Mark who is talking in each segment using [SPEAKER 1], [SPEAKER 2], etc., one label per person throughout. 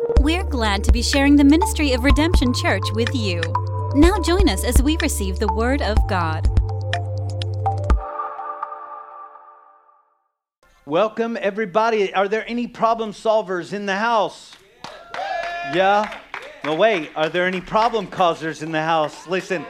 [SPEAKER 1] We're glad to be sharing the ministry of Redemption Church with you. Now join us as we receive the Word of God.
[SPEAKER 2] Welcome, everybody. Are there any problem solvers in the house? Yeah? No, wait. Are there any problem causers in the house? Listen,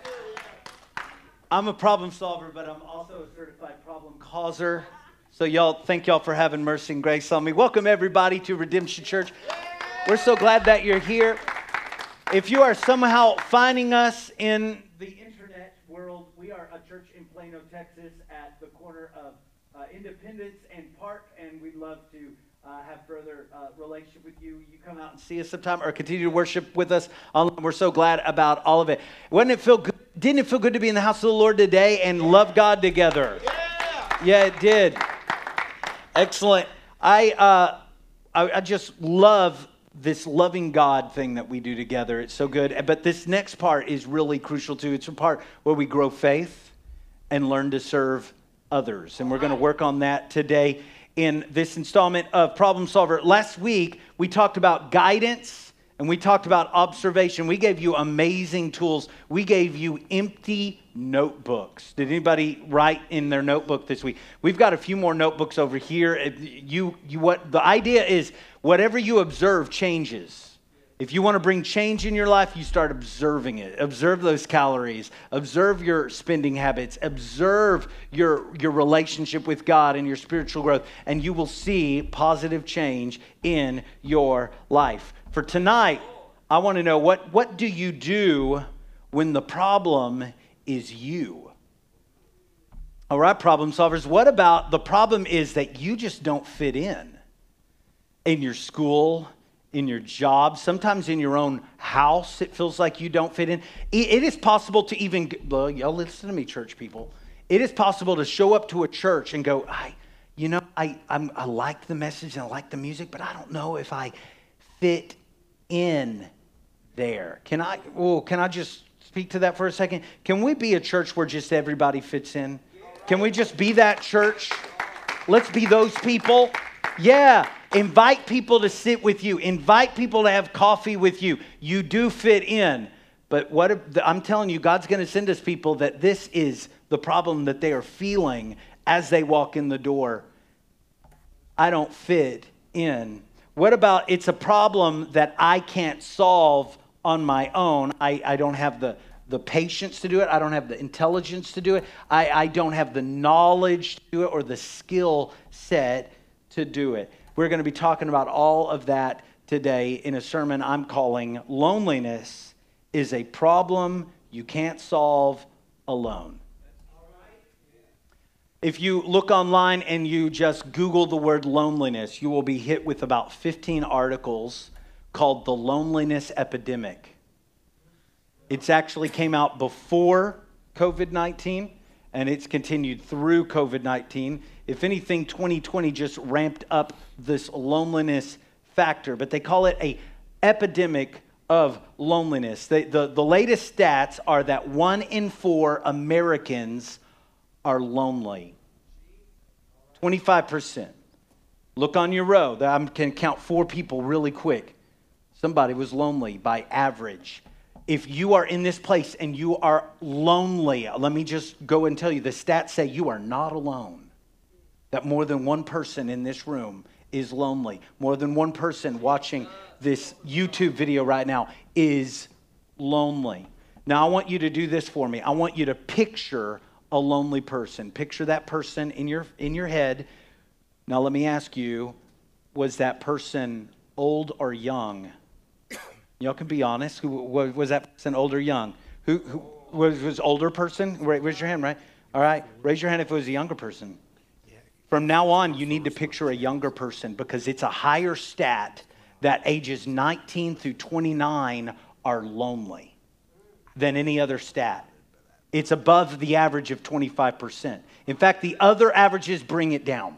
[SPEAKER 2] I'm a problem solver, but I'm also a certified problem causer. So thank y'all for having mercy and grace on me. Welcome, everybody, to Redemption Church. We're so glad that you're here. If you are somehow finding us in the internet world, we are a church in Plano, Texas, at the corner of Independence and Park, and we'd love to have further relationship with you. You come out and see us sometime, or continue to worship with us online. We're so glad about all of it. Didn't it feel good to be in the house of the Lord today and love God together? Yeah, it did. Excellent. I just love this loving God thing that we do together. It's so good. But this next part is really crucial too. It's a part where we grow faith and learn to serve others. And we're going to work on that today in this installment of Problem Solver. Last week, we talked about guidance and we talked about observation. We gave you amazing tools. We gave you empty notebooks. Did anybody write in their notebook this week? We've got a few more notebooks over here. What the idea is, whatever you observe changes. If you want to bring change in your life, you start observing it. Observe those calories. Observe your spending habits. Observe your relationship with God and your spiritual growth, and you will see positive change in your life. For tonight, I want to know, what do you do when the problem is you? All right, problem solvers, what about the problem is that you just don't fit in your school, in your job, sometimes in your own house, it feels like you don't fit in. It is possible to even, y'all listen to me, church people. It is possible to show up to a church and go, I like the message and I like the music, but I don't know if I fit in there. Can I just speak to that for a second? Can we be a church where just everybody fits in? Can we just be that church? Let's be those people. Yeah. Invite people to sit with you. Invite people to have coffee with you. You do fit in. But I'm telling you, God's going to send us people that this is the problem that they are feeling as they walk in the door. I don't fit in. What about it's a problem that I can't solve on my own? I don't have the patience to do it. I don't have the intelligence to do it. I don't have the knowledge to do it or the skill set to do it. We're going to be talking about all of that today in a sermon I'm calling Loneliness is a Problem You Can't Solve Alone. If you look online and you just Google the word loneliness, you will be hit with about 15 articles called The Loneliness Epidemic. It's actually came out before COVID-19 and it's continued through COVID-19. If anything, 2020 just ramped up this loneliness factor, but they call it an epidemic of loneliness. The latest stats are that 1 in 4 Americans are lonely. 25%. Look on your row. I can count 4 people really quick. Somebody was lonely by average. If you are in this place and you are lonely, let me just go and tell you, the stats say you are not alone. That more than one person in this room is lonely. More than one person watching this YouTube video right now is lonely. Now, I want you to do this for me. I want you to picture a lonely person. Picture that person in your head. Now, let me ask you, was that person old or young? Y'all can be honest. Was that person old or young? Who was older person? Raise your hand, right? All right. Raise your hand if it was a younger person. From now on, you need to picture a younger person because it's a higher stat that ages 19 through 29 are lonely than any other stat. It's above the average of 25%. In fact, the other averages bring it down.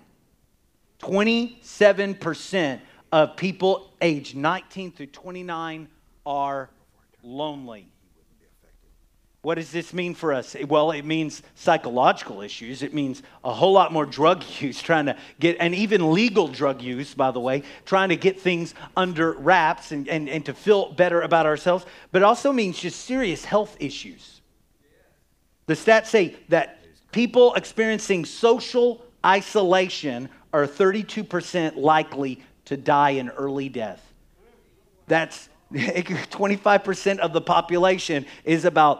[SPEAKER 2] 27% of people aged 19 through 29 are lonely. What does this mean for us? Well, it means psychological issues. It means a whole lot more drug use, trying to get, and even legal drug use, by the way, trying to get things under wraps and to feel better about ourselves. But it also means just serious health issues. The stats say that people experiencing social isolation are 32% likely to die in early death. That's 25% of the population is about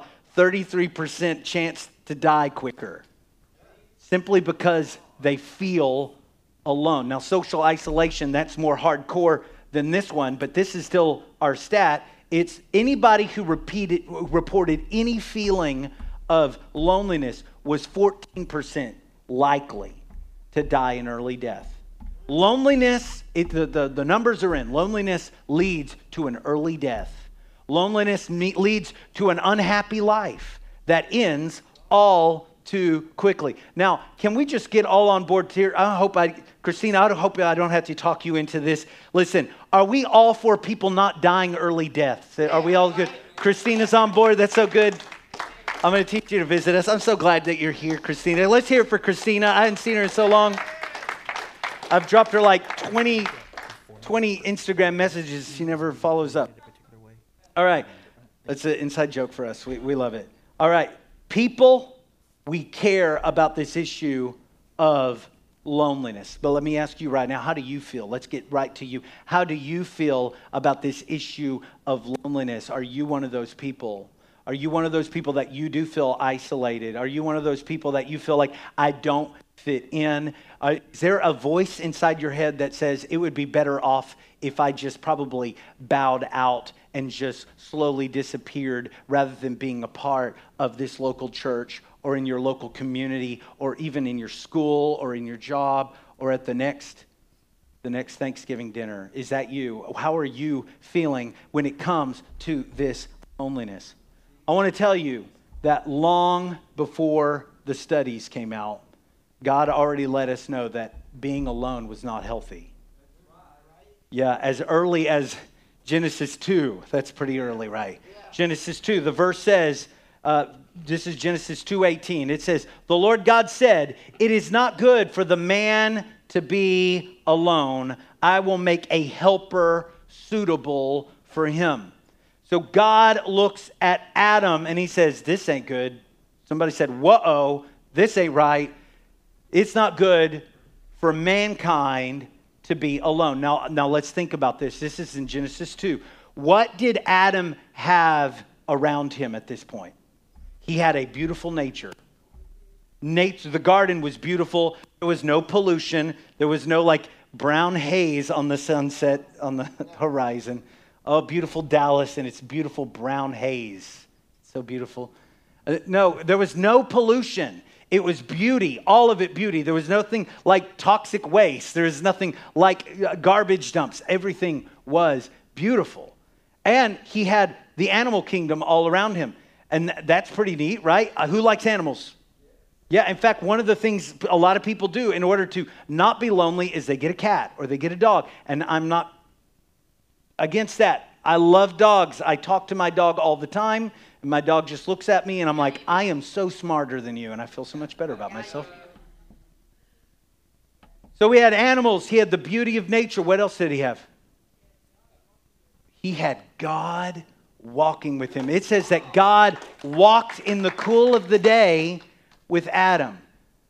[SPEAKER 2] 33% chance to die quicker, simply because they feel alone. Now, social isolation, that's more hardcore than this one, but this is still our stat. It's anybody who reported any feeling of loneliness was 14% likely to die in early death. Loneliness, the numbers are in. Loneliness leads to an early death. Loneliness leads to an unhappy life that ends all too quickly. Now, can we just get all on board here? Christina, I hope I don't have to talk you into this. Listen, are we all for people not dying early deaths? Are we all good? Christina's on board. That's so good. I'm going to teach you to visit us. I'm so glad that you're here, Christina. Let's hear it for Christina. I haven't seen her in so long. I've dropped her like 20 Instagram messages. She never follows up. All right. That's an inside joke for us. We love it. All right. People, we care about this issue of loneliness. But let me ask you right now, how do you feel? Let's get right to you. How do you feel about this issue of loneliness? Are you one of those people? Are you one of those people that you do feel isolated? Are you one of those people that you feel like, I don't fit in? Is there a voice inside your head that says it would be better off if I just probably bowed out and just slowly disappeared rather than being a part of this local church or in your local community or even in your school or in your job or at the next Thanksgiving dinner? Is that you? How are you feeling when it comes to this loneliness? I want to tell you that long before the studies came out, God already let us know that being alone was not healthy. Yeah, as early as Genesis 2. That's pretty early, right? Yeah. Genesis 2, the verse says, this is Genesis 2:18. It says, the Lord God said, it is not good for the man to be alone. I will make a helper suitable for him. So God looks at Adam and he says, this ain't good. Somebody said, whoa, this ain't right. It's not good for mankind to be alone. Now let's think about this. This is in Genesis 2. What did Adam have around him at this point? He had a beautiful nature. The garden was beautiful. There was no pollution. There was no like brown haze on the sunset on the horizon. Oh, beautiful Dallas and its beautiful brown haze. So beautiful. No, there was no pollution. It was beauty, all of it beauty. There was nothing like toxic waste. There was nothing like garbage dumps. Everything was beautiful. And he had the animal kingdom all around him. And that's pretty neat, right? Who likes animals? Yeah, in fact, one of the things a lot of people do in order to not be lonely is they get a cat or they get a dog. And I'm not against that. I love dogs. I talk to my dog all the time. And my dog just looks at me and I'm like, I am so smarter than you. And I feel so much better about myself. So we had animals. He had the beauty of nature. What else did he have? He had God walking with him. It says that God walked in the cool of the day with Adam.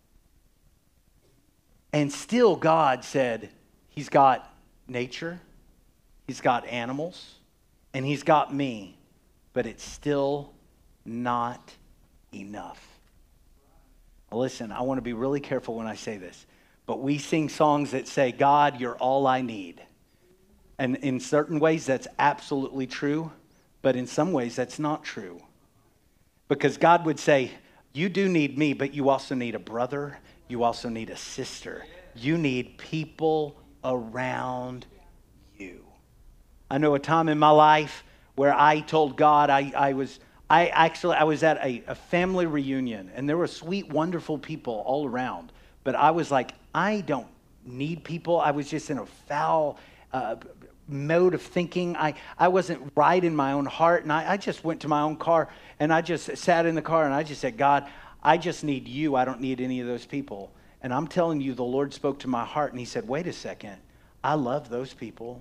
[SPEAKER 2] And still God said, he's got nature, he's got animals, and he's got me. But it's still not enough. Now listen, I want to be really careful when I say this, but we sing songs that say, God, you're all I need. And in certain ways, that's absolutely true, but in some ways, that's not true. Because God would say, you do need me, but you also need a brother, you also need a sister. You need people around you. I know a time in my life where I told God I was at a family reunion, and there were sweet, wonderful people all around. But I was like, I don't need people. I was just in a foul mode of thinking. I wasn't right in my own heart. And I just went to my own car and I just sat in the car and I just said, God, I just need you. I don't need any of those people. And I'm telling you, the Lord spoke to my heart and he said, wait a second. I love those people.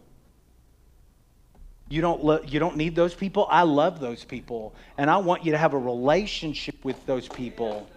[SPEAKER 2] You don't need those people? I love those people. And I want you to have a relationship with those people.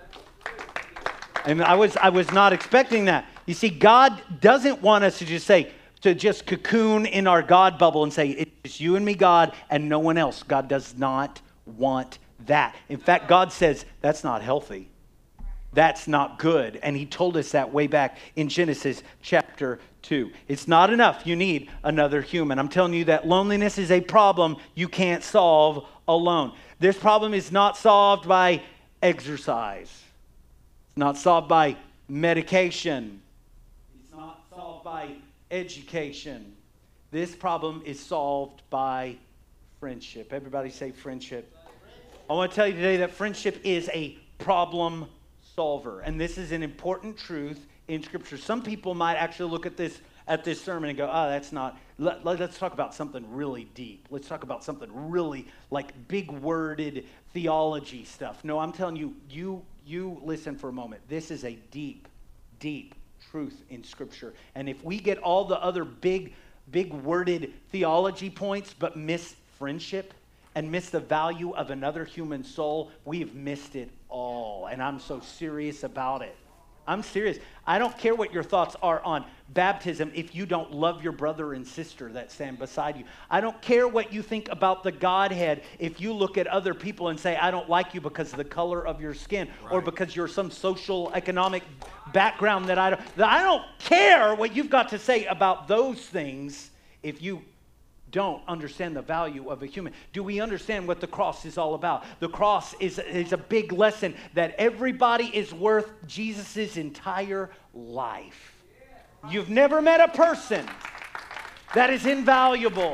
[SPEAKER 2] And I was not expecting that. You see, God doesn't want us to just cocoon in our God bubble and say, it's you and me, God, and no one else. God does not want that. In fact, God says that's not healthy. That's not good. And he told us that way back in Genesis chapter 2. It's not enough. You need another human. I'm telling you that loneliness is a problem you can't solve alone. This problem is not solved by exercise. It's not solved by medication. It's not solved by education. This problem is solved by friendship. Everybody say friendship. I want to tell you today that friendship is a problem solver. And this is an important truth in Scripture. Some people might actually look at this sermon and go, oh, that's not, let's talk about something really deep. Let's talk about something really like big worded theology stuff. No, I'm telling you, you listen for a moment. This is a deep, deep truth in Scripture. And if we get all the other big worded theology points but miss friendship and miss the value of another human soul, we've missed it all. And I'm so serious about it. I'm serious. I don't care what your thoughts are on baptism if you don't love your brother and sister that stand beside you. I don't care what you think about the Godhead if you look at other people and say, I don't like you because of the color of your skin, right, or because you're some social economic background that I don't care what you've got to say about those things if you don't understand the value of a human. Do we understand what the cross is all about? The cross is a big lesson that everybody is worth Jesus' entire life. You've never met a person that is invaluable.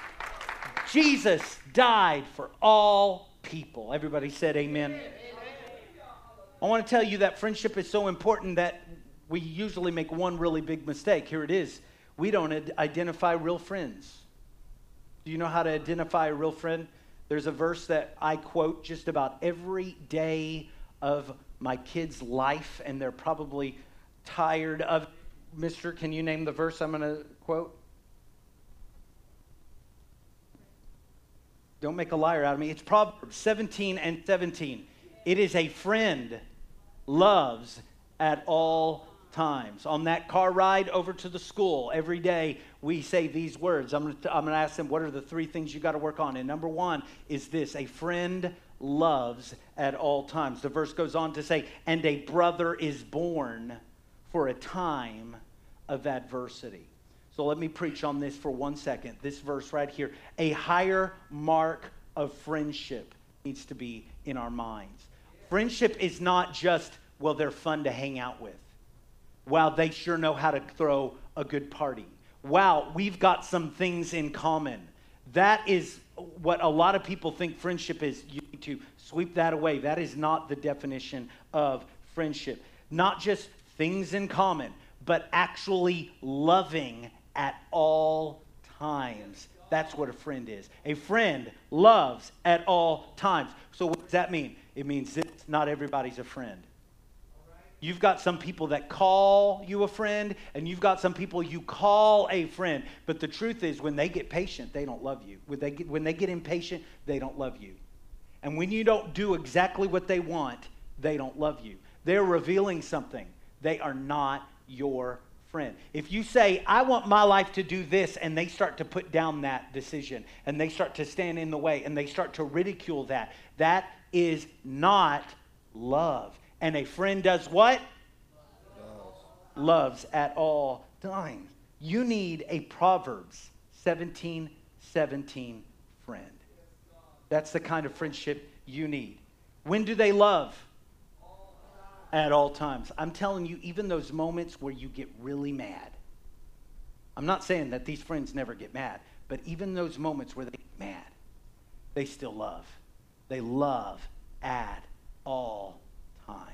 [SPEAKER 2] Jesus died for all people. Everybody said amen. I want to tell you that friendship is so important that we usually make one really big mistake. Here it is. We don't identify real friends. Do you know how to identify a real friend? There's a verse that I quote just about every day of my kids' life, and they're probably tired of. Mister, can you name the verse I'm going to quote? Don't make a liar out of me. It's Proverbs 17:17. It is a friend loves at all times. On that car ride over to the school, every day we say these words. I'm going to ask them, what are the three things you got to work on? And number one is this: a friend loves at all times. The verse goes on to say, and a brother is born for a time of adversity. So let me preach on this for 1 second. This verse right here, a higher mark of friendship needs to be in our minds. Friendship is not just, well, they're fun to hang out with. Wow, they sure know how to throw a good party. Wow, we've got some things in common. That is what a lot of people think friendship is. You need to sweep that away. That is not the definition of friendship. Not just things in common, but actually loving at all times. That's what a friend is. A friend loves at all times. So what does that mean? It means that not everybody's a friend. You've got some people that call you a friend, and you've got some people you call a friend. But the truth is, when they get patient, they don't love you. When they get impatient, they don't love you. And when you don't do exactly what they want, they don't love you. They're revealing something. They are not your friend. If you say, I want my life to do this, and they start to put down that decision, and they start to stand in the way, and they start to ridicule that, that is not love. And a friend does what? Loves at all times. You need a Proverbs 17:17 friend. That's the kind of friendship you need. When do they love? At all times. I'm telling you, even those moments where you get really mad. I'm not saying that these friends never get mad, but even those moments where they get mad, they still love. They love at all times.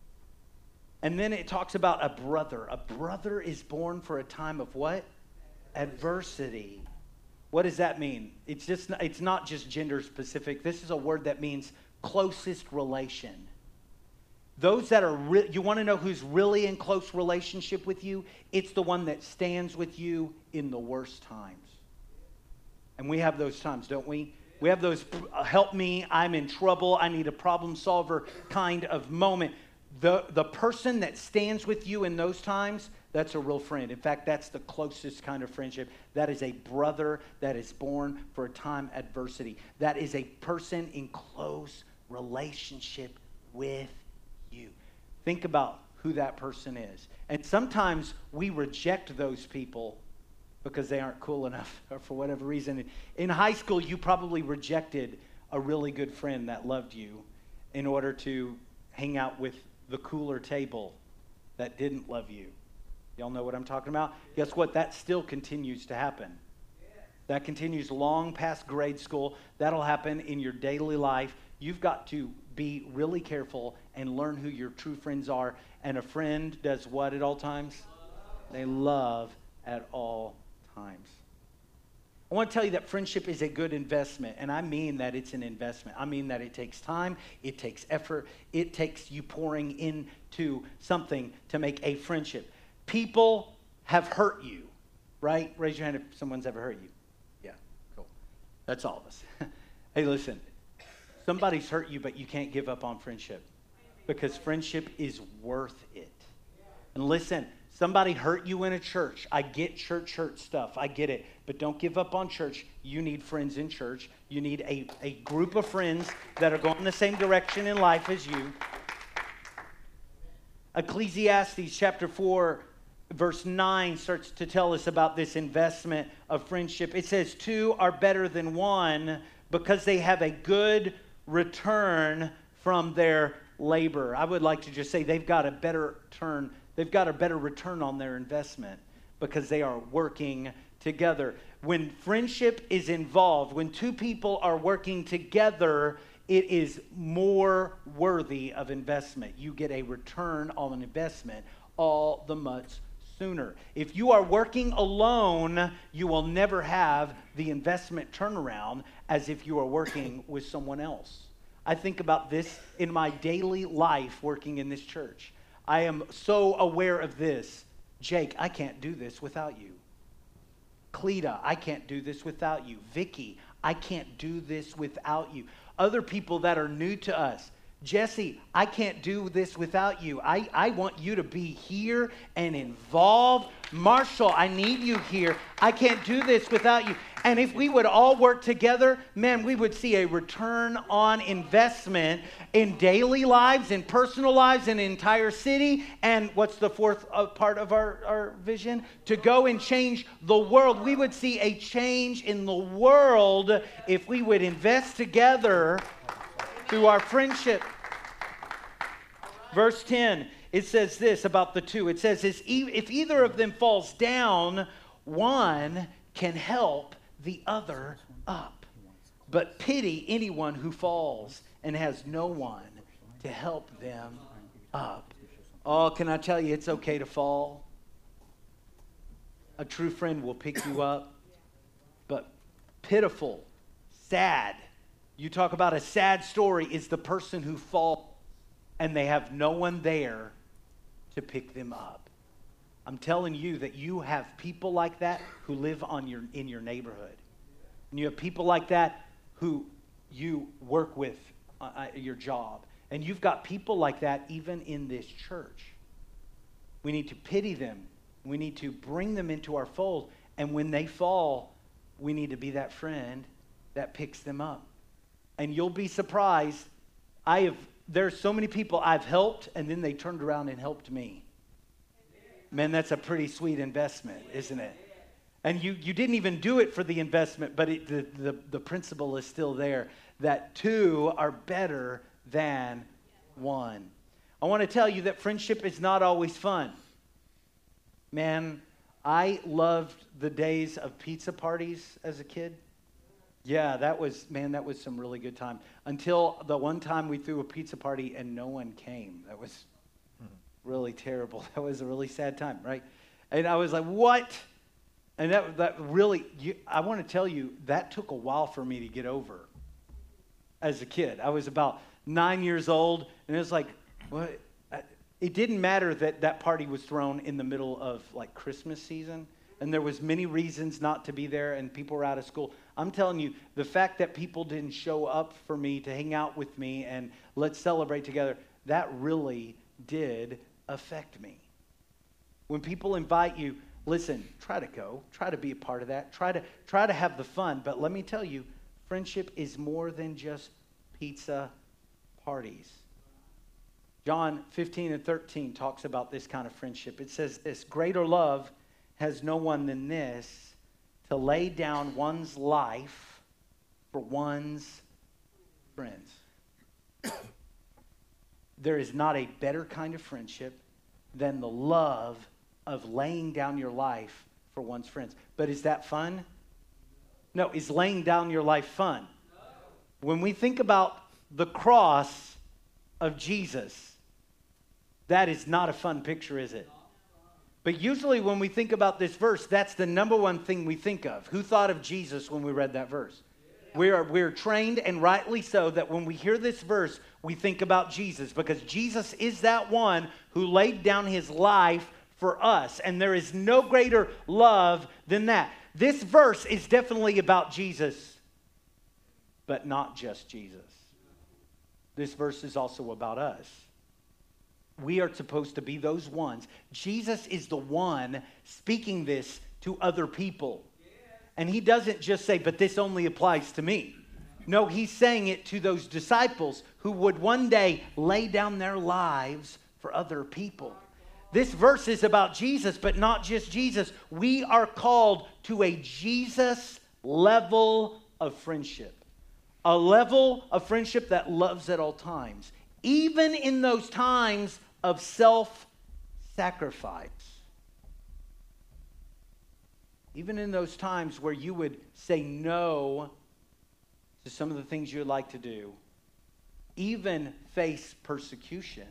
[SPEAKER 2] And then it talks about a brother. A brother is born for a time of what? adversity. What does that mean? It's not just gender specific. This is a word that means closest relation. Those that are, you want to know who's really in close relationship with you? It's the one that stands with you in the worst times. And we have those times, don't we? We have those, help me, I'm in trouble, I need a problem solver kind of moment. The person that stands with you in those times, that's a real friend. In fact, that's the closest kind of friendship. That is a brother that is born for a time adversity. That is a person in close relationship with you. Think about who that person is. And sometimes we reject those people because they aren't cool enough or for whatever reason. In high school, you probably rejected a really good friend that loved you in order to hang out with the cooler table that didn't love you. Y'all know what I'm talking about? Guess what? That still continues to happen. That continues long past grade school. That'll happen in your daily life. You've got to be really careful and learn who your true friends are. And a friend does what at all times? They love at all times. I want to tell you that friendship is a good investment, and I mean that it's an investment. I mean that it takes time, it takes effort, it takes you pouring into something to make a friendship. People have hurt you, right? Raise your hand if someone's ever hurt you. Yeah, cool. That's all of us. Hey, listen, somebody's hurt you, but you can't give up on friendship because friendship is worth it. And listen, somebody hurt you in a church. I get church hurt stuff. I get it. But don't give up on church. You need friends in church. You need a group of friends that are going the same direction in life as you. Ecclesiastes chapter 4, verse 9 starts to tell us about this investment of friendship. It says, two are better than one because they have a good return from their labor. I would like to just say they've got a better return on their investment because they are working together. When friendship is involved, when two people are working together, it is more worthy of investment. You get a return on an investment all the much sooner. If you are working alone, you will never have the investment turnaround as if you are working with someone else. I think about this in my daily life working in this church. I am so aware of this. Jake, I can't do this without you. Cleta, I can't do this without you. Vicky, I can't do this without you. Other people that are new to us. Jesse, I can't do this without you. I want you to be here and involved. Marshall, I need you here. I can't do this without you. And if we would all work together, man, we would see a return on investment in daily lives, in personal lives, in an entire city. And what's the fourth part of our vision? To go and change the world. We would see a change in the world if we would invest together through our friendship. Verse 10, it says this about the two. It says, if either of them falls down, one can help the other up. But pity anyone who falls and has no one to help them up. Oh, can I tell you, it's okay to fall. A true friend will pick you up. But pitiful, sad, you talk about a sad story, is the person who falls and they have no one there to pick them up. I'm telling you that you have people like that who live in your neighborhood. And you have people like that who you work with at your job. And you've got people like that even in this church. We need to pity them. We need to bring them into our fold. And when they fall, we need to be that friend that picks them up. And you'll be surprised. There's so many people I've helped, and then they turned around and helped me. Man, that's a pretty sweet investment, isn't it? And you didn't even do it for the investment, but the principle is still there, that two are better than one. I want to tell you that friendship is not always fun. Man, I loved the days of pizza parties as a kid. Yeah, that was some really good time. Until the one time we threw a pizza party and no one came. That was really terrible. That was a really sad time, right? And I was like, what? And that really, I want to tell you, that took a while for me to get over as a kid. I was about 9 years old, and it was like, what? It didn't matter that that party was thrown in the middle of like Christmas season, and there was many reasons not to be there, and people were out of school. I'm telling you, the fact that people didn't show up for me to hang out with me and let's celebrate together, that really did affect me. When people invite you, listen, try to go, try to be a part of that, try to have the fun. But let me tell you, friendship is more than just pizza parties. John 15 and 13 talks about this kind of friendship. It says this, greater love has no one than this, to lay down one's life for one's friends. There is not a better kind of friendship than the love of laying down your life for one's friends. But is that fun? No, is laying down your life fun? When we think about the cross of Jesus, that is not a fun picture, is it? But usually when we think about this verse, that's the number one thing we think of. Who thought of Jesus when we read that verse? We're trained, and rightly so, that when we hear this verse, we think about Jesus, because Jesus is that one who laid down his life for us, and there is no greater love than that. This verse is definitely about Jesus, but not just Jesus. This verse is also about us. We are supposed to be those ones. Jesus is the one speaking this to other people. And he doesn't just say, but this only applies to me. No, he's saying it to those disciples who would one day lay down their lives for other people. This verse is about Jesus, but not just Jesus. We are called to a Jesus level of friendship. A level of friendship that loves at all times. Even in those times of self-sacrifice. Even in those times where you would say no to some of the things you would like to do. Even face persecution.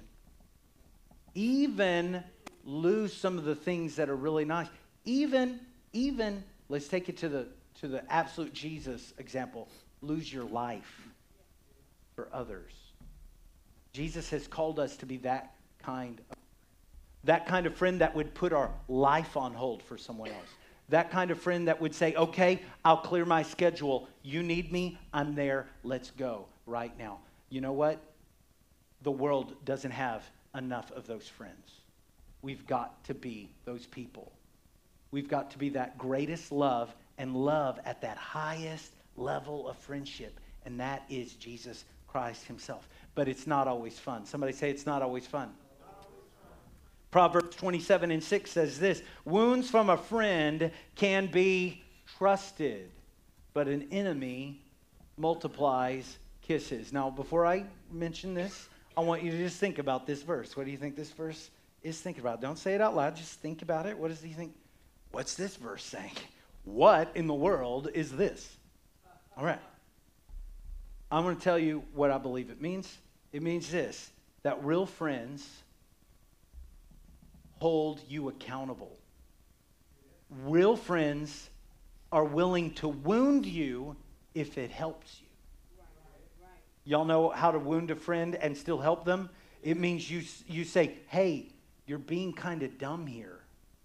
[SPEAKER 2] Even lose some of the things that are really nice. Even, let's take it to the absolute Jesus example. Lose your life for others. Jesus has called us to be that kind of friend that would put our life on hold for someone else. That kind of friend that would say, okay, I'll clear my schedule. You need me, I'm there. Let's go right now. You know what? The world doesn't have enough of those friends. We've got to be those people. We've got to be that greatest love, and love at that highest level of friendship, and that is Jesus Christ himself. But it's not always fun. Somebody say it's not always fun. Proverbs 27 and 6 says this, wounds from a friend can be trusted, but an enemy multiplies kisses. Now, before I mention this, I want you to just think about this verse. What do you think this verse is thinking about? Don't say it out loud. Just think about it. What does he think? What's this verse saying? What in the world is this? All right. I'm going to tell you what I believe it means. It means this, that real friends hold you accountable. Real friends are willing to wound you if it helps you. Y'all know how to wound a friend and still help them? It means you say, hey, you're being kind of dumb here.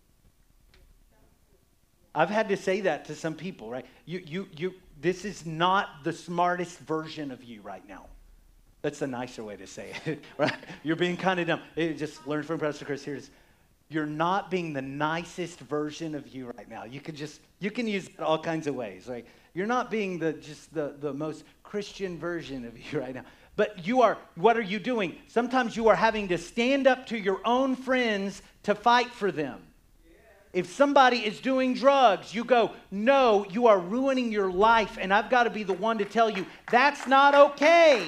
[SPEAKER 2] I've had to say that to some people, right? This is not the smartest version of you right now. That's the nicer way to say it, right? You're being kind of dumb. Just learn from Pastor Chris. Here it is. You're not being the nicest version of you right now. You can use it all kinds of ways, right? You're not being the most Christian version of you right now. But you are, what are you doing? Sometimes you are having to stand up to your own friends to fight for them. If somebody is doing drugs, you go, no, you are ruining your life, and I've got to be the one to tell you, that's not okay.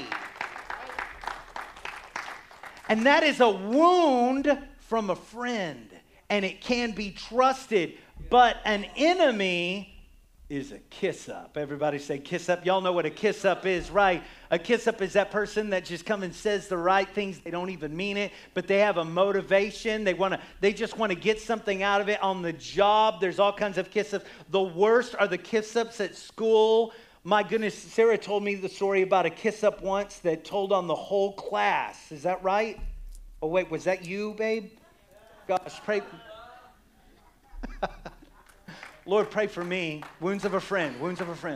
[SPEAKER 2] And that is a wound from a friend, and it can be trusted, but an enemy is a kiss up. Everybody say kiss up. Y'all know what a kiss up is, right? A kiss up is that person that just comes and says the right things. They don't even mean it, but they have a motivation. They just want to get something out of it on the job. There's all kinds of kiss ups. The worst are the kiss ups at school. My goodness, Sarah told me the story about a kiss up once that told on the whole class. Is that right? Oh, wait, was that you, babe? Gosh, pray. Lord, pray for me. Wounds of a friend. Wounds of a friend.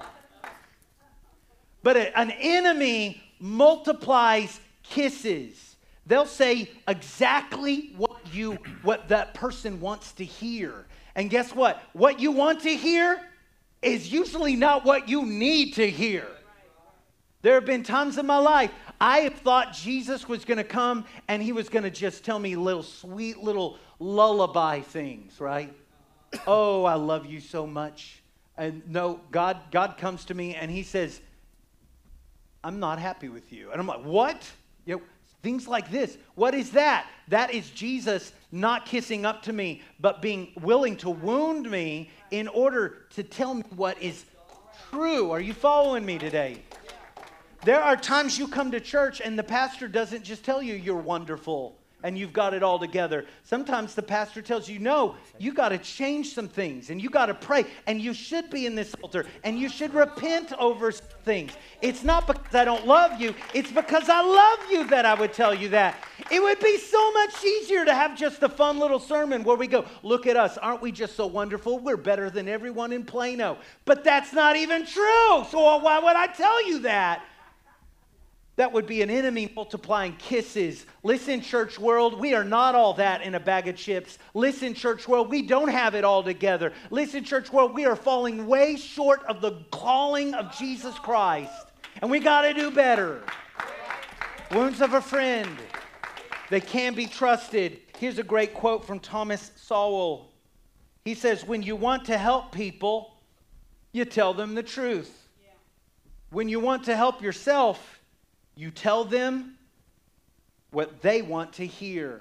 [SPEAKER 2] But an enemy multiplies kisses. They'll say exactly what that person wants to hear. And guess what? What you want to hear is usually not what you need to hear. There have been times in my life I have thought Jesus was going to come and he was going to just tell me little sweet little lullaby things, right? Oh, I love you so much. And no, God comes to me and he says, I'm not happy with you. And I'm like, what? You know, things like this. What is that? That is Jesus not kissing up to me, but being willing to wound me in order to tell me what is true. Are you following me today? There are times you come to church and the pastor doesn't just tell you you're wonderful and you've got it all together. Sometimes the pastor tells you, no, you got to change some things and you got to pray and you should be in this altar and you should repent over things. It's not because I don't love you. It's because I love you that I would tell you that. It would be so much easier to have just a fun little sermon where we go, look at us. Aren't we just so wonderful? We're better than everyone in Plano. But that's not even true. So why would I tell you that? That would be an enemy multiplying kisses. Listen, church world, we are not all that in a bag of chips. Listen, church world, we don't have it all together. Listen, church world, we are falling way short of the calling of Jesus Christ. And we got to do better. Wounds of a friend. They can be trusted. Here's a great quote from Thomas Sowell. He says, when you want to help people, you tell them the truth. When you want to help yourself, you tell them what they want to hear.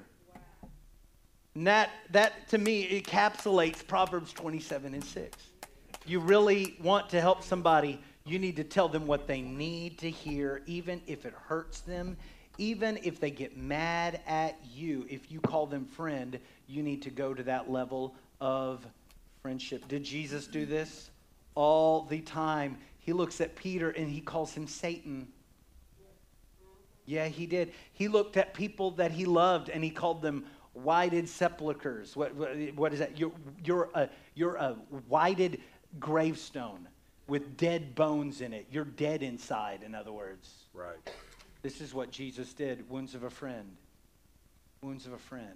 [SPEAKER 2] And that to me encapsulates Proverbs 27:6. You really want to help somebody, you need to tell them what they need to hear, even if it hurts them, even if they get mad at you. If you call them friend, you need to go to that level of friendship. Did Jesus do this? All the time. He looks at Peter and he calls him Satan. Yeah, he did. He looked at people that he loved and he called them whited sepulchres. What is that? You're a whited gravestone with dead bones in it. You're dead inside, in other words.
[SPEAKER 3] Right.
[SPEAKER 2] This is what Jesus did. Wounds of a friend. Wounds of a friend.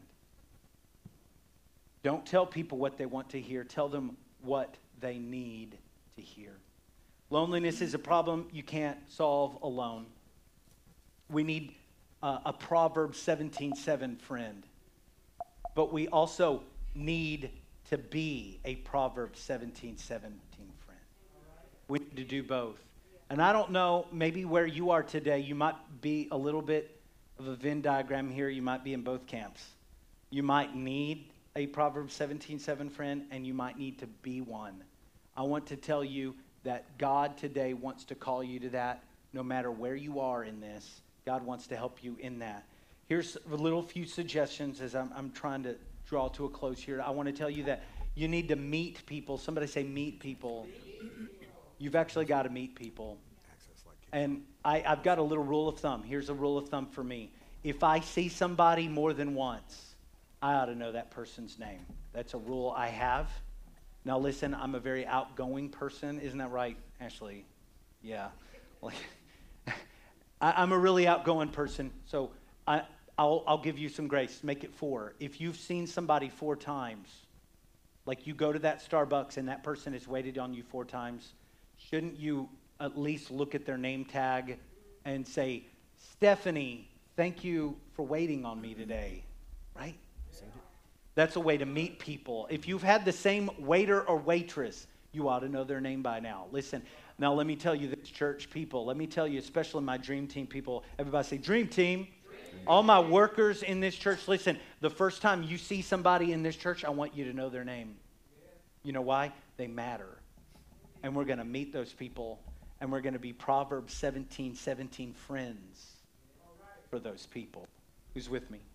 [SPEAKER 2] Don't tell people what they want to hear. Tell them what they need to hear. Loneliness is a problem you can't solve alone. We need a Proverbs 17:7 friend. But we also need to be a Proverbs 17:17 friend. We need to do both. And I don't know, maybe where you are today, you might be a little bit of a Venn diagram here. You might be in both camps. You might need a Proverbs 17:7 friend, and you might need to be one. I want to tell you that God today wants to call you to that, no matter where you are in this. God wants to help you in that. Here's a little few suggestions as I'm trying to draw to a close here. I want to tell you that you need to meet people. Somebody say meet people. You've actually got to meet people. And I've got a little rule of thumb. Here's a rule of thumb for me. If I see somebody more than once, I ought to know that person's name. That's a rule I have. Now listen, I'm a very outgoing person. Isn't that right, Ashley? Yeah. I'm a really outgoing person, so I'll give you some grace. Make it 4. If you've seen somebody 4 times, like you go to that Starbucks and that person has waited on you 4 times, shouldn't you at least look at their name tag and say, Stephanie, thank you for waiting on me today, right? That's a way to meet people. If you've had the same waiter or waitress, you ought to know their name by now. Listen, now let me tell you this, church people. Let me tell you, especially my dream team people. Everybody say, dream team. All my workers in this church, listen, the first time you see somebody in this church, I want you to know their name. You know why? They matter. And we're going to meet those people, and we're going to be Proverbs 17:17 friends for those people. Who's with me?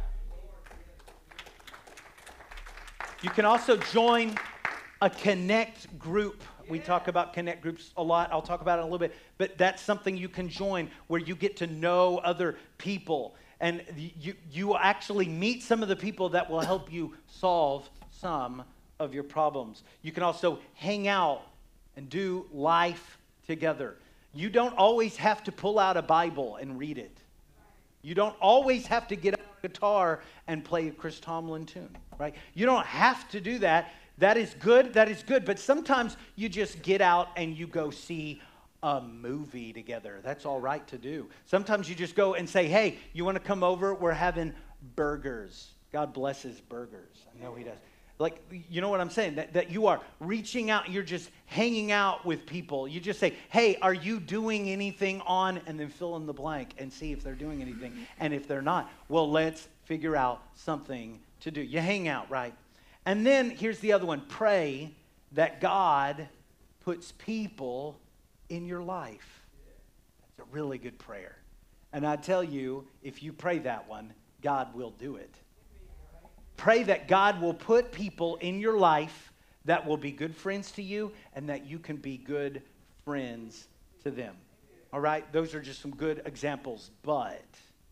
[SPEAKER 2] You can also join a connect group. We talk about connect groups a lot. I'll talk about it in a little bit. But that's something you can join where you get to know other people. And you actually meet some of the people that will help you solve some of your problems. You can also hang out and do life together. You don't always have to pull out a Bible and read it. You don't always have to get a guitar and play a Chris Tomlin tune, right? You don't have to do that. That is good. But sometimes you just get out and you go see a movie together. That's all right to do. Sometimes you just go and say, hey, you want to come over? We're having burgers. God blesses burgers. I know he does. Like, you know what I'm saying? That you are reaching out, you're just hanging out with people. You just say, hey, are you doing anything on, and then fill in the blank and see if they're doing anything. And if they're not, well, let's figure out something to do. You hang out, right? And then here's the other one. Pray that God puts people in your life. That's a really good prayer. And I tell you, if you pray that one, God will do it. Pray that God will put people in your life that will be good friends to you and that you can be good friends to them. All right? Those are just some good examples. But,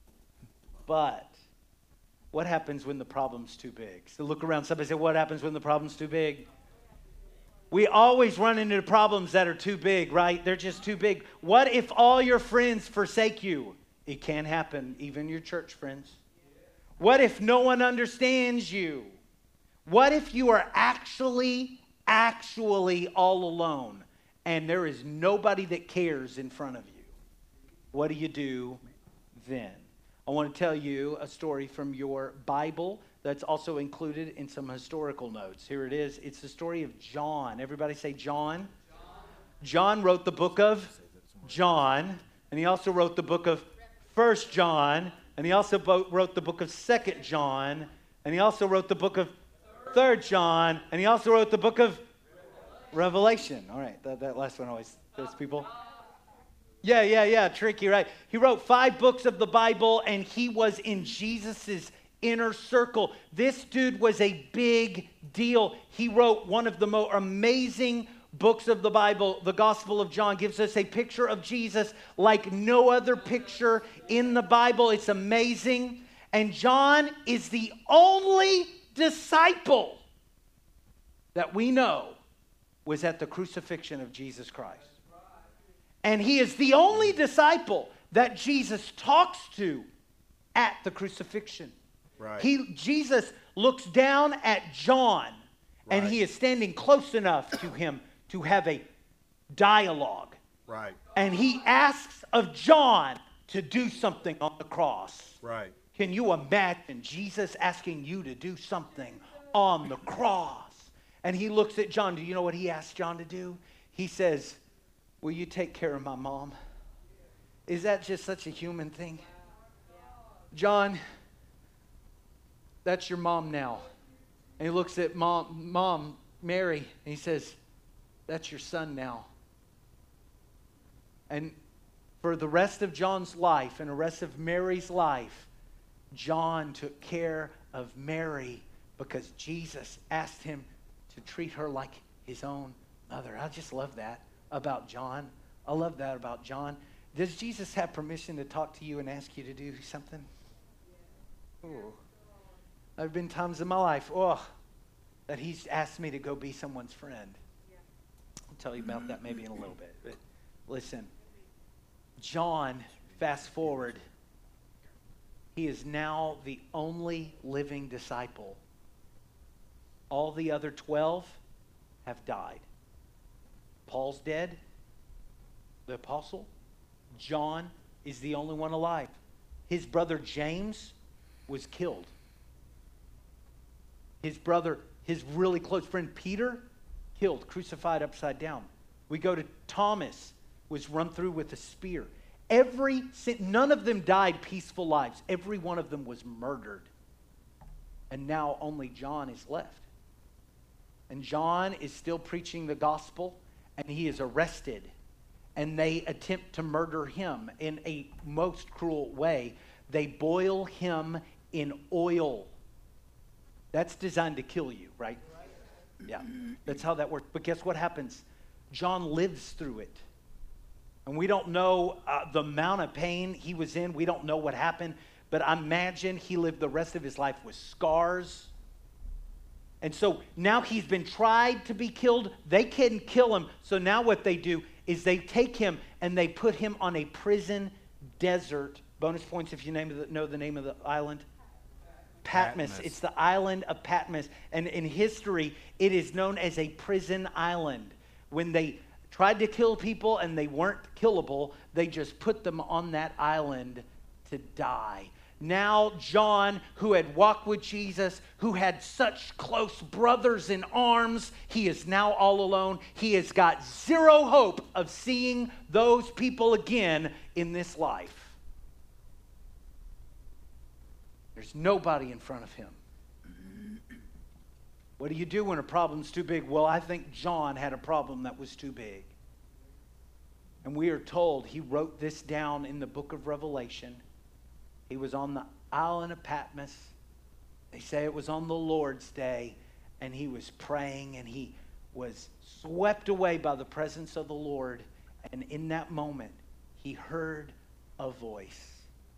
[SPEAKER 2] what happens when the problem's too big? So look around. Somebody say, what happens when the problem's too big? We always run into problems that are too big, right? They're just too big. What if all your friends forsake you? It can happen, even your church friends. What if no one understands you? What if you are actually all alone and there is nobody that cares in front of you? What do you do then? I want to tell you a story from your Bible that's also included in some historical notes. Here it is. It's the story of John. Everybody say John. John wrote the book of John, and he also wrote the book of 1 John, and he also wrote the book of 2 John, and he also wrote the book of 3 John, and he also wrote the book of Revelation. All right, that last one always, those people. Yeah, tricky, right? He wrote 5 books of the Bible, and he was in Jesus's inner circle. This dude was a big deal. He wrote one of the most amazing books of the Bible. The Gospel of John gives us a picture of Jesus like no other picture in the Bible. It's amazing. And John is the only disciple that we know was at the crucifixion of Jesus Christ. And he is the only disciple that Jesus talks to at the crucifixion.
[SPEAKER 3] Right.
[SPEAKER 2] Jesus looks down at John, and he is standing close enough to him to have a dialogue.
[SPEAKER 3] Right.
[SPEAKER 2] And he asks of John to do something on the cross.
[SPEAKER 3] Right.
[SPEAKER 2] Can you imagine Jesus asking you to do something on the cross? And he looks at John. Do you know what he asked John to do? He says, will you take care of my mom? Is that just such a human thing? John, that's your mom now. And he looks at mom, Mary, and he says, that's your son now. And for the rest of John's life and the rest of Mary's life, John took care of Mary because Jesus asked him to treat her like his own mother. I just love that about John. I love that about John. Does Jesus have permission to talk to you and ask you to do something? Ooh. There have been times in my life, that he's asked me to go be someone's friend. I'll tell you about that maybe in a little bit. But listen, John, fast forward, he is now the only living disciple. All the other 12 have died. Paul's dead, the apostle. John is the only one alive. His brother James was killed. His brother, his really close friend Peter, killed, crucified upside down. We go to Thomas, was run through with a spear. None of them died peaceful lives. Every one of them was murdered. And now only John is left. And John is still preaching the gospel. and he is arrested, and they attempt to murder him in a most cruel way. They boil him in oil. That's designed to kill you, right? Yeah, that's how that works. But guess what happens? John lives through it. And we don't know the amount of pain he was in. We don't know what happened. But I imagine he lived the rest of his life with scars. And so now he's been tried to be killed. They couldn't kill him. So now what they do is they take him and they put him on a prison desert. Bonus points if you know the name of the island. Patmos. It's the island of Patmos. And in history, it is known as a prison island. When they tried to kill people and they weren't killable, they just put them on that island to die. Now John, who had walked with Jesus, who had such close brothers in arms, he is now all alone. He has got zero hope of seeing those people again in this life. There's nobody in front of him. What do you do when a problem's too big? Well, I think John had a problem that was too big. And we are told he wrote this down in the book of Revelation. He was on the island of Patmos. They say it was on the Lord's day. And he was praying and he was swept away by the presence of the Lord. And in that moment, he heard a voice.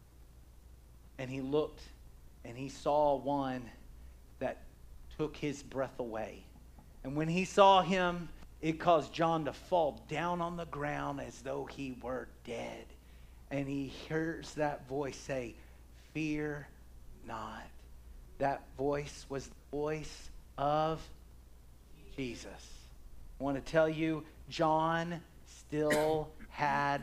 [SPEAKER 2] And he looked and he saw one that took his breath away. And when he saw him, it caused John to fall down on the ground as though he were dead. And he hears that voice say, "Fear not." That voice was the voice of Jesus. I want to tell you, John still had,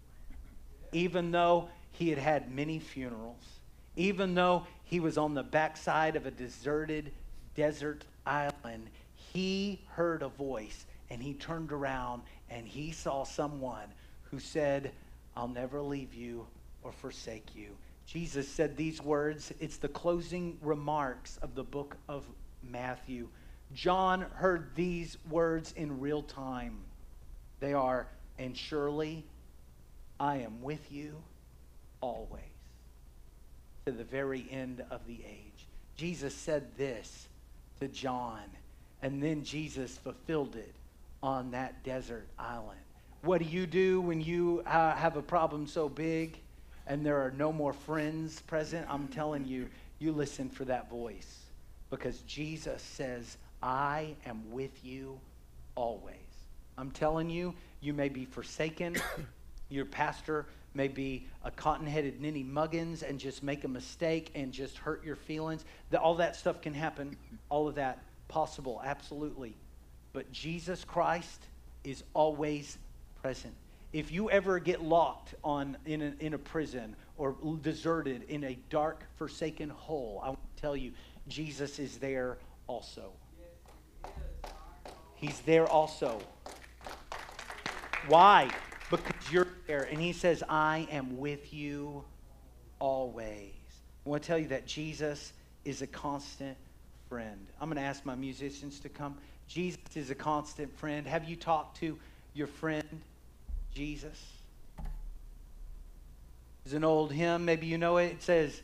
[SPEAKER 2] even though he had had many funerals, even though he was on the backside of a deserted desert island, he heard a voice and he turned around and he saw someone who said, "I'll never leave you or forsake you." Jesus said these words. It's the closing remarks of the book of Matthew. John heard these words in real time. They are, "And surely I am with you always, to the very end of the age." Jesus said this to John, and then Jesus fulfilled it on that desert island. What do you do when you have a problem so big and there are no more friends present? I'm telling you, you listen for that voice, because Jesus says, "I am with you always." I'm telling you, you may be forsaken. Your pastor may be a cotton-headed Ninny Muggins and just make a mistake and just hurt your feelings. All that stuff can happen. All of that possible, absolutely. But Jesus Christ is always present. If you ever get locked in a prison or deserted in a dark, forsaken hole, I want to tell you, Jesus is there also. He's there also. Why? Because you're there. And he says, "I am with you always." I want to tell you that Jesus is a constant friend. I'm going to ask my musicians to come. Jesus is a constant friend. Have you talked to your friend, Jesus? There's an old hymn, maybe you know it. It says,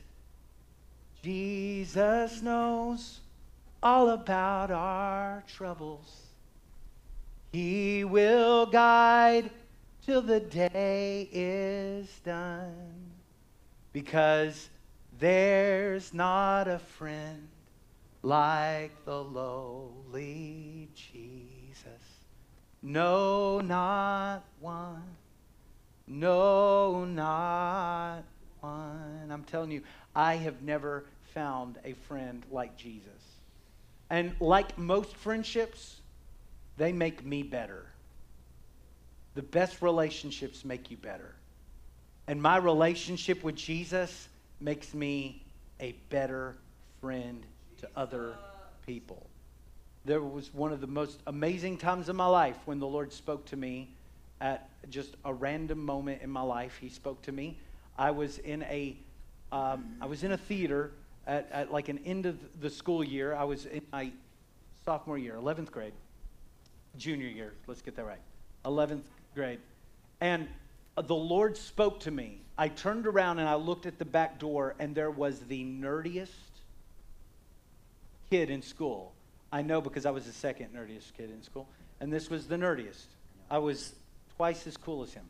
[SPEAKER 2] "Jesus knows all about our troubles. He will guide till the day is done, because there's not a friend like the lowly Jesus. No, not one. No, not one." I'm telling you, I have never found a friend like Jesus. And like most friendships, they make me better. The best relationships make you better. And my relationship with Jesus makes me a better friend to other people. There was one of the most amazing times of my life when the Lord spoke to me at just a random moment in my life. He spoke to me. I was in a theater at like an end of the school year. I was in my sophomore year, 11th grade, junior year. Let's get that right. 11th grade. And the Lord spoke to me. I turned around and I looked at the back door, and there was the nerdiest kid in school. I know because I was the second nerdiest kid in school. And this was the nerdiest. I was twice as cool as him.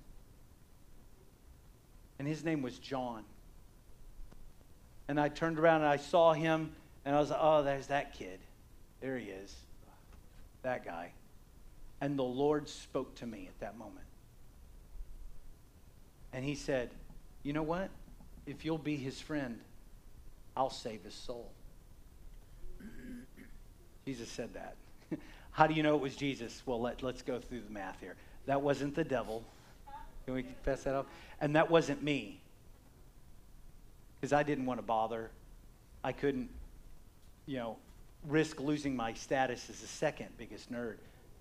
[SPEAKER 2] And his name was John. And I turned around and I saw him, and I was like, oh, there's that kid. There he is. That guy. And the Lord spoke to me at that moment. And he said, you know what? If you'll be his friend, I'll save his soul. Jesus said that. How do you know it was Jesus? Well, let's go through the math here. That wasn't the devil. Can we confess that up? And that wasn't me. Because I didn't want to bother. I couldn't, risk losing my status as the second biggest nerd,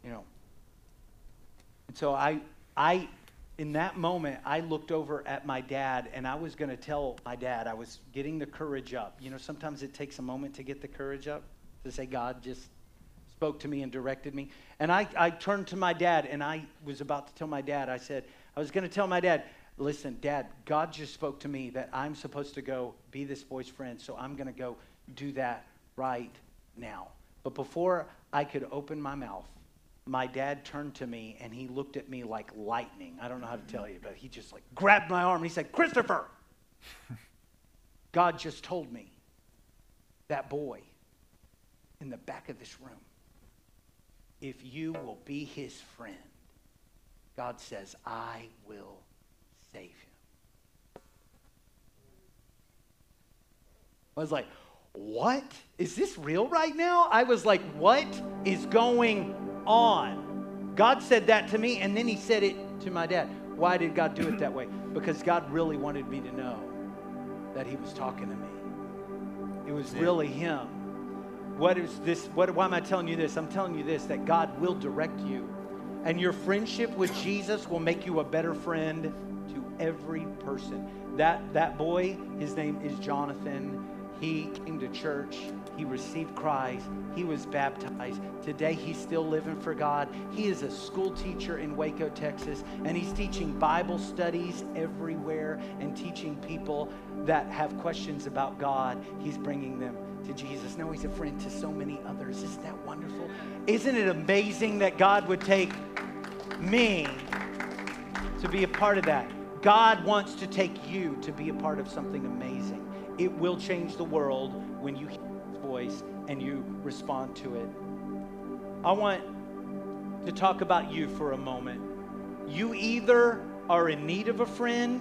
[SPEAKER 2] And so I in that moment, I looked over at my dad, and I was going to tell my dad, I was getting the courage up. Sometimes it takes a moment to get the courage up, to say God just spoke to me and directed me. And I turned to my dad, and I was about to tell my dad, I was going to tell my dad, listen, Dad, God just spoke to me that I'm supposed to go be this boy's friend, so I'm going to go do that right now. But before I could open my mouth, my dad turned to me, and he looked at me like lightning. I don't know how to tell you, but he just grabbed my arm, and he said, Christopher, God just told me that boy in the back of this room, if you will be his friend, God says, I will save him. I was like, what? Is this real right now? I was like, what is going on? God said that to me, and then he said it to my dad. Why did God do it that way? Because God really wanted me to know that he was talking to me. It was really him. What is this? Why am I telling you this? I'm telling you this, that God will direct you. And your friendship with Jesus will make you a better friend to every person. That boy, his name is Jonathan. He came to church. He received Christ. He was baptized. Today, he's still living for God. He is a school teacher in Waco, Texas, and he's teaching Bible studies everywhere and teaching people that have questions about God. He's bringing them to Jesus. Now he's a friend to so many others. Isn't that wonderful? Isn't it amazing that God would take me to be a part of that? God wants to take you to be a part of something amazing. It will change the world when you hear his voice and you respond to it. I want to talk about you for a moment. You either are in need of a friend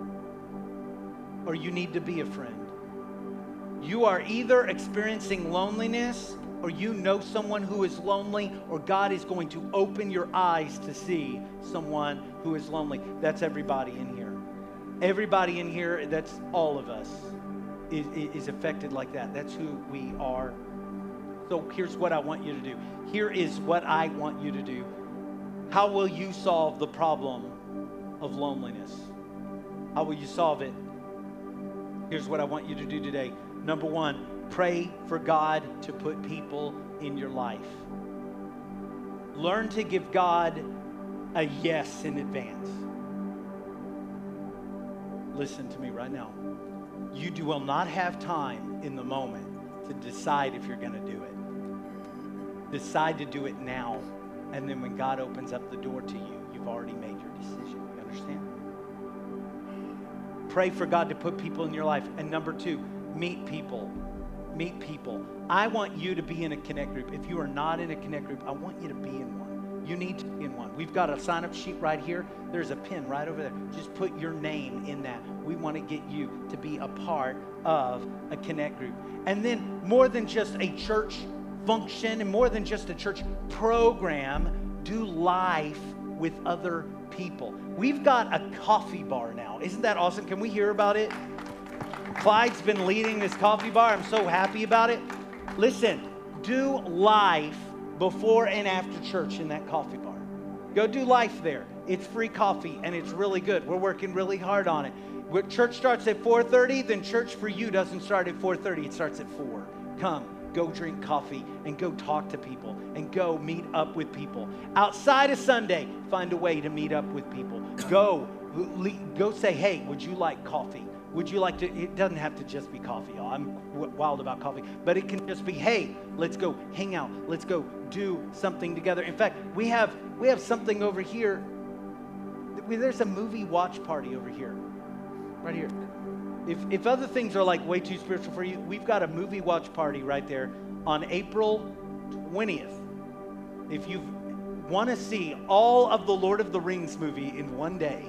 [SPEAKER 2] or you need to be a friend. You are either experiencing loneliness or you know someone who is lonely, or God is going to open your eyes to see someone who is lonely. That's everybody in here. Everybody in here, that's all of us, is affected like that. That's who we are. So here's what I want you to do. Here is what I want you to do. How will you solve the problem of loneliness? How will you solve it? Here's what I want you to do today. Number one, pray for God to put people in your life. Learn to give God a yes in advance. Listen to me right now. You will not have time in the moment to decide if you're going to do it. Decide to do it now. And then when God opens up the door to you, you've already made your decision. You understand? Pray for God to put people in your life. And number two, meet people. Meet people. I want you to be in a connect group. If you are not in a connect group, I want you to be in one. You need to be in one. We've got a sign-up sheet right here. There's a pin right over there. Just put your name in that. We want to get you to be a part of a connect group. And then more than just a church function and more than just a church program, do life with other people. We've got a coffee bar now. Isn't that awesome? Can we hear about it? Clyde's been leading this coffee bar. I'm so happy about it. Listen, do life before and after church in that coffee bar. Go do life there. It's free coffee and it's really good. We're working really hard on it. Church starts at 4:30, then church for you doesn't start at 4:30. It starts at 4. Come go drink coffee and go talk to people and go meet up with people. Outside of Sunday, find a way to meet up with people. Go say, hey, would you like coffee? Would you like to, it doesn't have to just be coffee, y'all. I'm wild about coffee. But it can just be, hey, let's go hang out. Let's go do something together. In fact, we have something over here. There's a movie watch party over here. Right here. If other things are like way too spiritual for you, we've got a movie watch party right there on April 20th. If you want to see all of the Lord of the Rings movie in one day,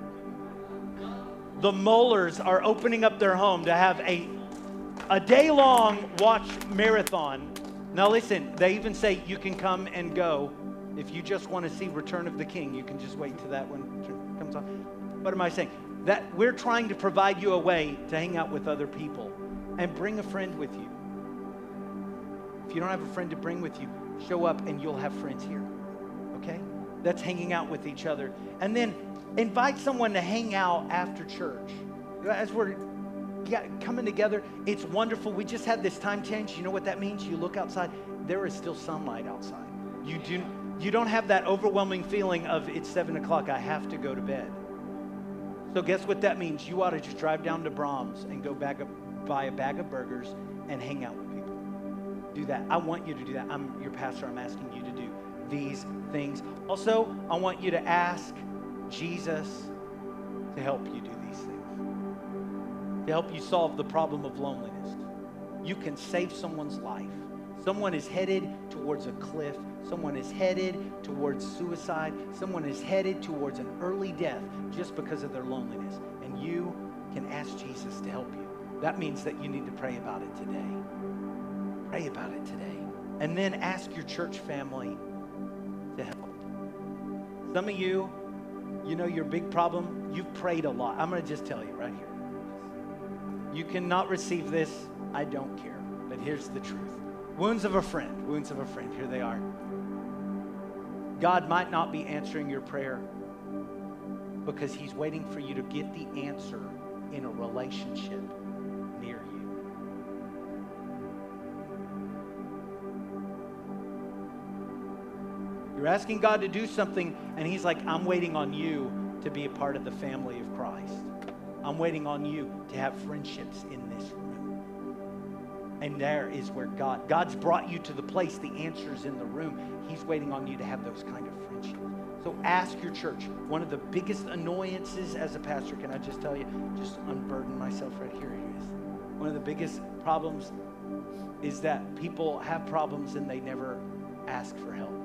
[SPEAKER 2] the Mollers are opening up their home to have a day-long watch marathon. Now listen, they even say you can come and go. If you just want to see Return of the King, you can just wait till that one comes on. What am I saying? That we're trying to provide you a way to hang out with other people and bring a friend with you. If you don't have a friend to bring with you, show up and you'll have friends here. Okay? That's hanging out with each other. And then invite someone to hang out after church. As we're coming together, it's wonderful. We just had this time change. You know what that means? You look outside, there is still sunlight outside. You don't have that overwhelming feeling of it's 7 o'clock, I have to go to bed. So guess what that means? You ought to just drive down to Brahms and go buy a bag of burgers and hang out with people. Do that. I want you to do that. I'm your pastor. I'm asking you to do these things. Also, I want you to ask Jesus to help you do these things, to help you solve the problem of loneliness. You can save someone's life. Someone is headed towards a cliff. Someone is headed towards suicide. Someone is headed towards an early death just because of their loneliness. And you can ask Jesus to help you. That means that you need to pray about it today. Pray about it today. And then ask your church family to help. Some of you, you know your big problem, you've prayed a lot. I'm going to just tell you right here. You cannot receive this. I don't care. But here's the truth. Wounds of a friend. Wounds of a friend. Here they are. God might not be answering your prayer because he's waiting for you to get the answer in a relationship near you. You're asking God to do something, and he's like, I'm waiting on you to be a part of the family of Christ. I'm waiting on you to have friendships in this room. And there is where God's brought you to the place, the answer's in the room. He's waiting on you to have those kind of friendships. So ask your church. One of the biggest annoyances as a pastor, can I just tell you, just unburden myself right here. One of the biggest problems is that people have problems and they never ask for help.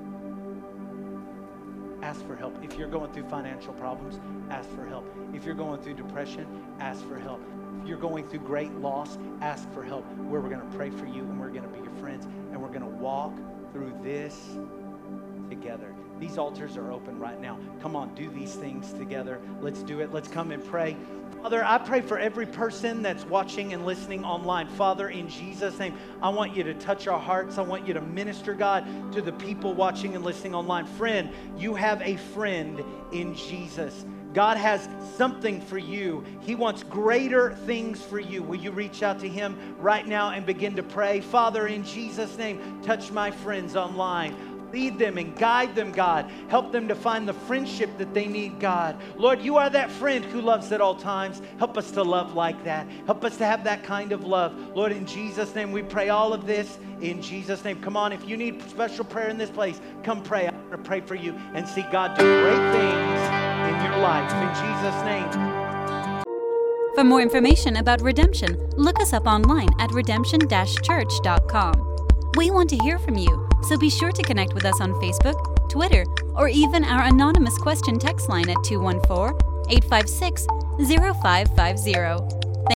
[SPEAKER 2] Ask for help. If you're going through financial problems, ask for help. If you're going through depression, ask for help. If you're going through great loss, ask for help. We're going to pray for you, and we're going to be your friends, and we're going to walk through this together. These altars are open right now. Come on, do these things together. Let's do it. Let's come and pray. Father, I pray for every person that's watching and listening online. Father, in Jesus' name, I want you to touch our hearts. I want you to minister, God, to the people watching and listening online. Friend, you have a friend in Jesus. God has something for you. He wants greater things for you. Will you reach out to him right now and begin to pray? Father, in Jesus' name, touch my friends online. Lead them and guide them, God. Help them to find the friendship that they need, God. Lord, you are that friend who loves at all times. Help us to love like that. Help us to have that kind of love. Lord, in Jesus' name, we pray all of this in Jesus' name. Come on, if you need special prayer in this place, come pray. I'm going to pray for you and see God do great things in your life. In Jesus' name.
[SPEAKER 1] For more information about Redemption, look us up online at redemption-church.com. We want to hear from you, so be sure to connect with us on Facebook, Twitter, or even our anonymous question text line at 214-856-0550.